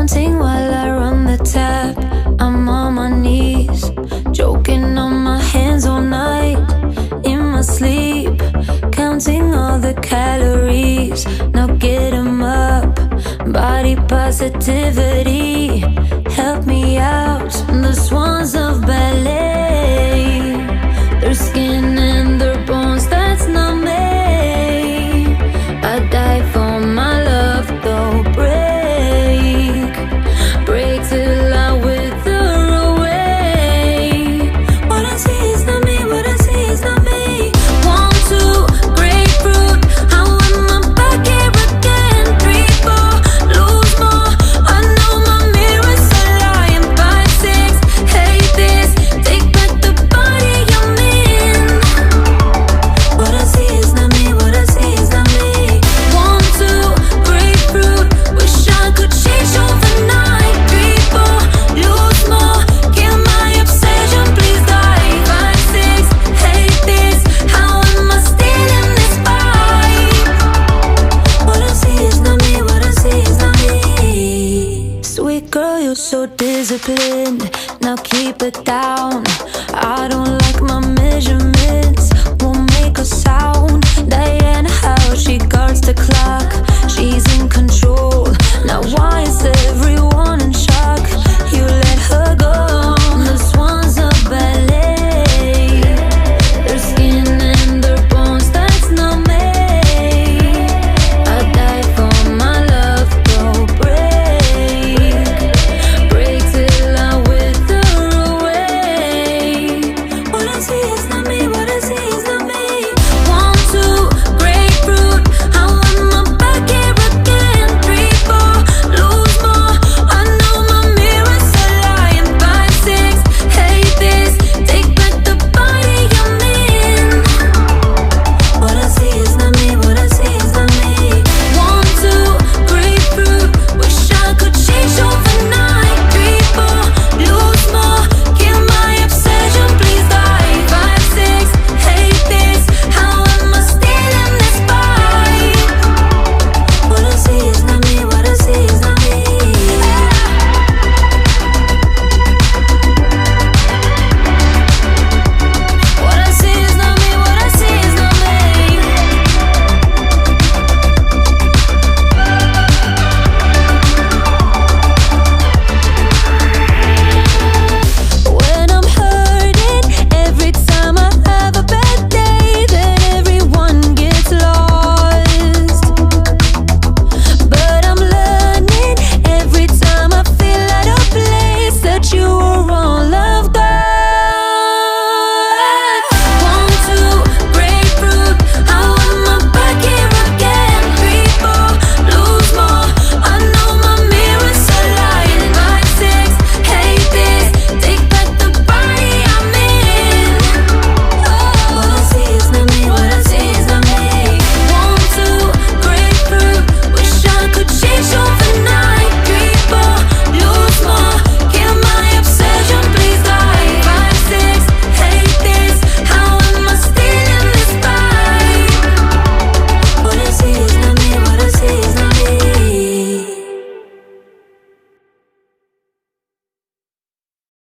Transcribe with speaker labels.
Speaker 1: Counting while I run the tap. I'm on my knees, joking on my hands all night. In my sleep, counting all the calories. Now get 'em up, body positivity. Help me out, the swans of ballet. Their skin and their bones, that's not me. I die for my love, though. Break till I wither away. What I see is not me, what I see is not me. 1, 2, grapefruit, how am I back here again? 3, 4, lose more, I know my mirror's a lying. 5, 6, hate this, take back the body I'm in. What I see is not me, what I see is not me. 1, 2, grapefruit, wish I could change overnight. 3, 4, lose more, kill my obsession, please die. 5, 6, hate this, how am I still in this fight? What I see is not me, what I see is not me. Sweet girl, you're so disciplined, now keep it down. I don't like my measurements, won't make a sound. Diana, how she guards